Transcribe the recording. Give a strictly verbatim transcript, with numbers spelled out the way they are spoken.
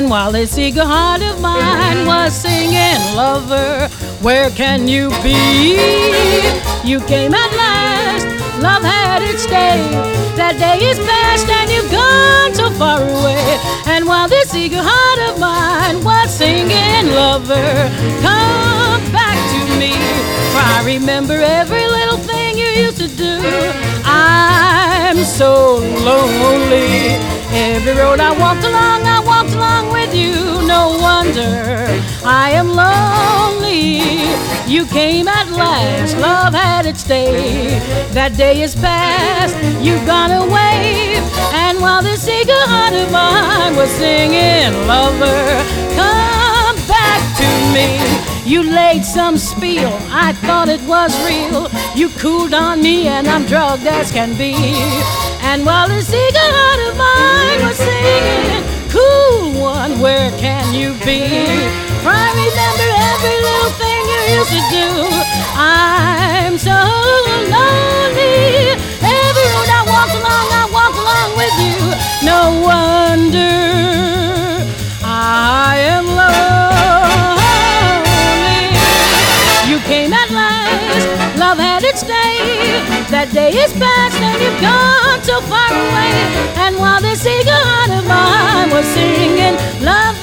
And while this eager heart of mine was singing, lover, where can you be? You came at last, love had its day. That day is past and you've gone so far away. And while this eager heart of mine was singing, lover, come back to me. For I remember every little thing you used to do. I'm so lonely. Every road I walked along, I walked along with you. No wonder I am lonely. You came at last, love had its day. That day is past, you've gone away. And while this eager heart of mine was singing, lover, come back to me. You laid some spiel, I thought it was real. You cooled on me and I'm drugged as can be. And while this eager heart of mine was singing, cool one, where can you be? For I remember every little thing you used to do. I'm so lonely. Every road I walked along, I walked along with you. No wonder I am lonely. You came at last, love had its day. That day is past and you've gone so far away. And while this eager heart of mine was singing, love